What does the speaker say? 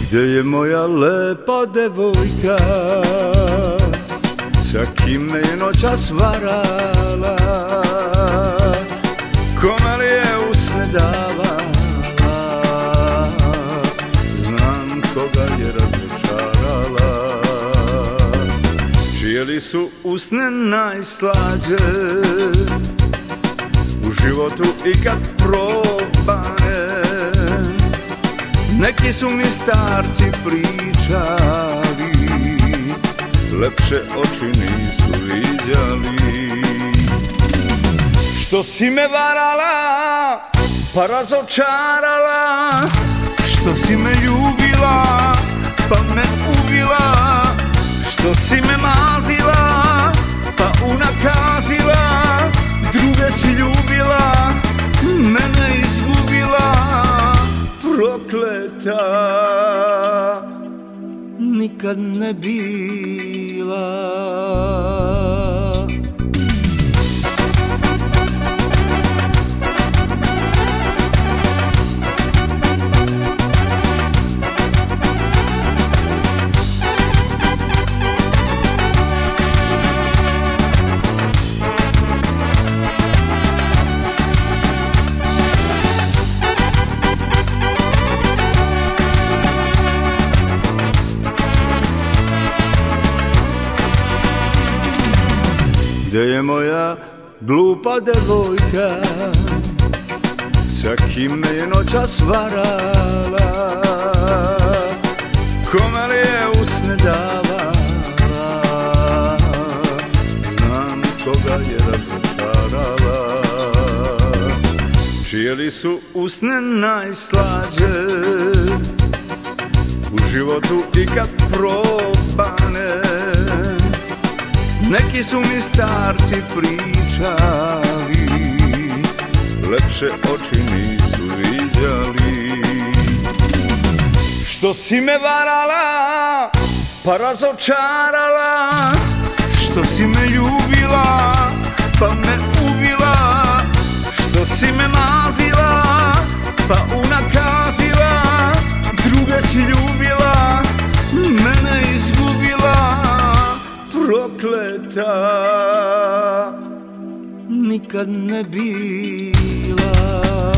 Gde je moja lepa devojka, sa kim me je noćas varala, kome li je usne davala, znam koga je razočarala, čije li su usne najslađe u životu ikad probane. Neki su mi starci pričali, lepše oči nisu viđali. Što si me varala, pa razočarala, što si me ljubila, pa me ubila, što si me mazila, pa unakazila, druge si ljubila, mene izgubila. Prokleta nikad ne bila. Gde je moja glupa devojka, sa kim me je noćas varala, kome li je usne davala, znam koga je razočarala, čije li su usne najslađe u životu ikad probane. Neki su mi starci pričali, lepše oči nisu viđali. Što si me varala, pa razočarala, što si me ljubila, pa me ubila, što si me mazila, pa unakazila, druge si ljubila, mene izgubila. Prokleta nikad ne bila.